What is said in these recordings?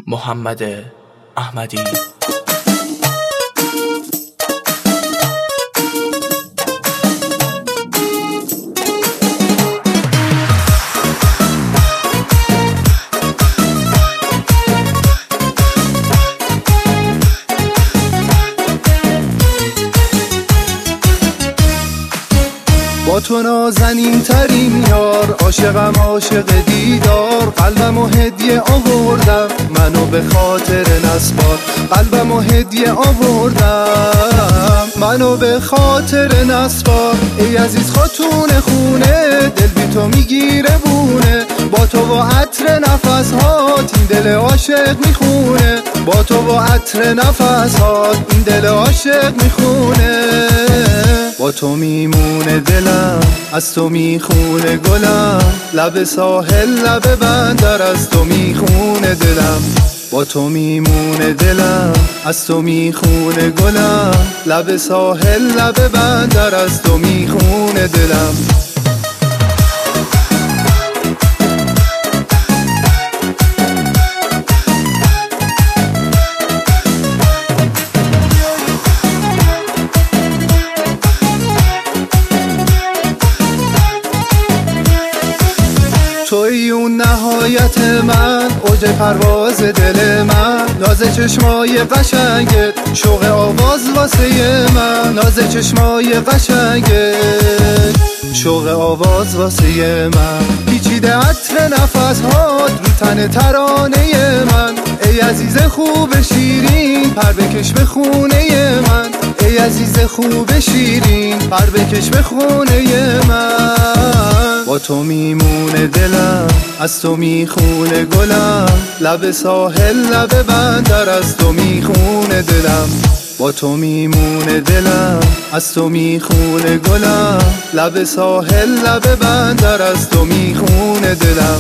محمد احمدی. با تو نازنین ترین یار، عاشقم عاشق دیدار. قلبم و هدیه آوردم منو به خاطر نسبار. قلبم و هدیه آوردم منو به خاطر نسبار. ای عزیز خاتون خونه، دل بی تو میگیره بونه. با تو و عطر نفس هات این دل عاشق میخونه. با تو و عطر نفس هات این دل عاشق میخونه. با تو میمونه دلم، از تو میخونه گلم. لب ساحل لب بندر، از تو میخونه دلم. با تو میمونه دلم، از تو میخونه گلم. لب ساحل لب بندر، از تو میخونه دلم. توی اون نهایت من، اوج پرواز دل من. ناز چشمای قشنگت، شوق آواز واسه من. ناز چشمای قشنگت، شوق آواز واسه من. پیچیده عطر نفس هات رو تن ترانه من. ای عزیز خوب شیرین، پر بکش به خونه من. ای عزیز خوب شیرین، پر بکش به خونه من. با تو میمونه دلم، از تو میخونه گلم. لب ساحل لب بندر، از تو میخونه دلم. با تو میمونه دلم، از تو میخونه گلم. لب ساحل لب بندر، از تو میخونه دلم.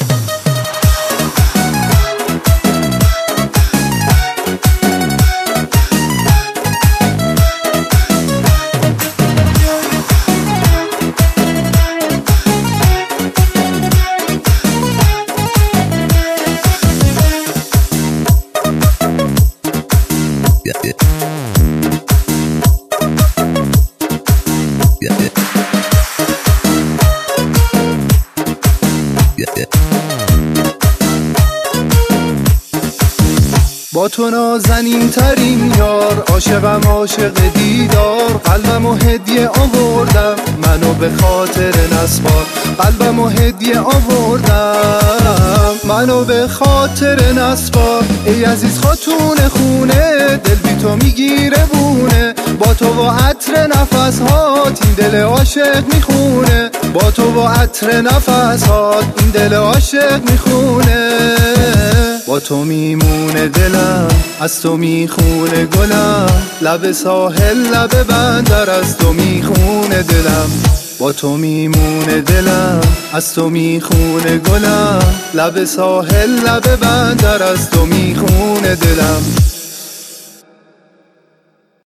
با تو نازنین ترین یار، عاشقم عاشق دیدار. قلبم و هدیه آوردم منو به خاطر نسبار. قلبم و هدیه آوردم منو به خاطر نسبار. ای عزیز خاتون خونه، دل بی تو میگیره بونه. با تو و عطر نفس هات این دل عاشق میخونه. با تو و عطر نفس هات این دل عاشق میخونه. با تو میمونه دلم، از تو میخونه گلم. لب ساحل لب بندر، از تو میخونه دلم. با تو میمونه دلم، از تو میخونه گلم. لب ساحل لب بندر، از تو میخونه دلم.